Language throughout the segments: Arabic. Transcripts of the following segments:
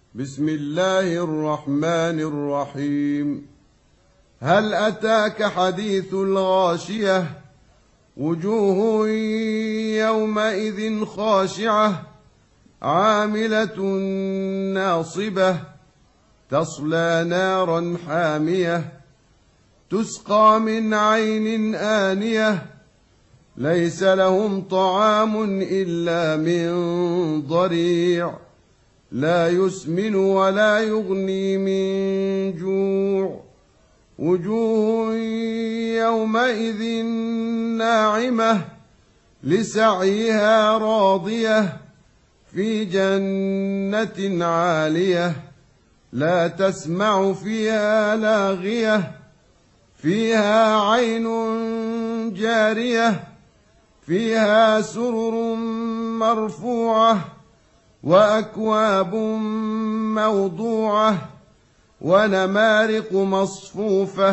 بسم الله الرحمن الرحيم. هل أتاك حديث الغاشية؟ وجوه يومئذ خاشعة عاملة ناصبة تصلى نارا حامية تسقى من عين آنية ليس لهم طعام إلا من ضريع لا يسمن ولا يغني من جوع. وجوه يومئذ ناعمة لسعيها راضية في جنة عالية لا تسمع فيها لاغية فيها عين جارية فيها سرر مرفوعة وأكواب موضوعة ونمارق مصفوفة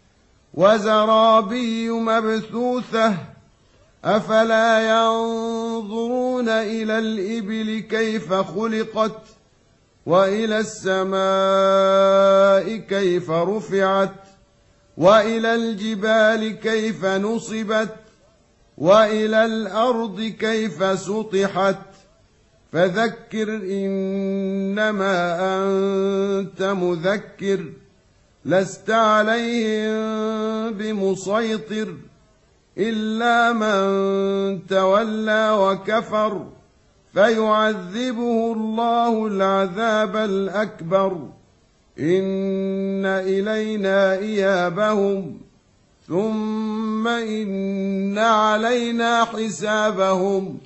وزرابي مبثوثة أفلا ينظرون إلى الإبل كيف خلقت وإلى السماء كيف رفعت وإلى الجبال كيف نصبت وإلى الأرض كيف سطحت فذكر إنما أنت مذكر لست عليهم بمسيطر إلا من تولى وكفر فيعذبه الله العذاب الأكبر إن إلينا إيابهم ثم إن علينا حسابهم